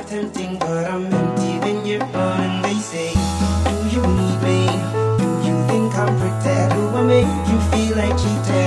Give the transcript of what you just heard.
tempting, but I'm empty when you're gone. And they say, do you need me? Do you think I'm pretend? Do I make you feel like cheating?